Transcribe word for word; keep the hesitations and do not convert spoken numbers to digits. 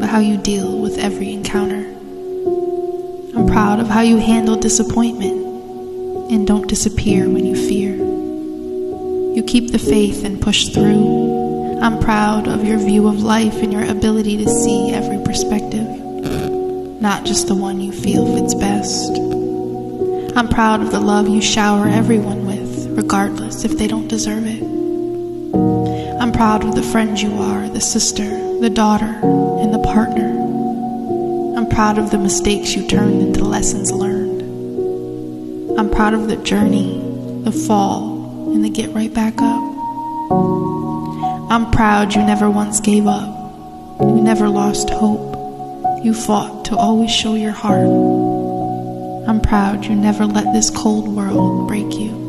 how you deal with every encounter. I'm proud of how you handle disappointment and don't disappear when you fear. You keep the faith and push through. I'm proud of your view of life and your ability to see every perspective, not just the one you feel fits best. I'm proud of the love you shower everyone with, regardless if they don't deserve it. I'm proud of the friend you are, the sister, the daughter, and the partner. I'm proud of the mistakes you turned into lessons learned. I'm proud of the journey, the fall, and the get right back up. I'm proud you never once gave up. You never lost hope. You fought to always show your heart. I'm proud you never let this cold world break you.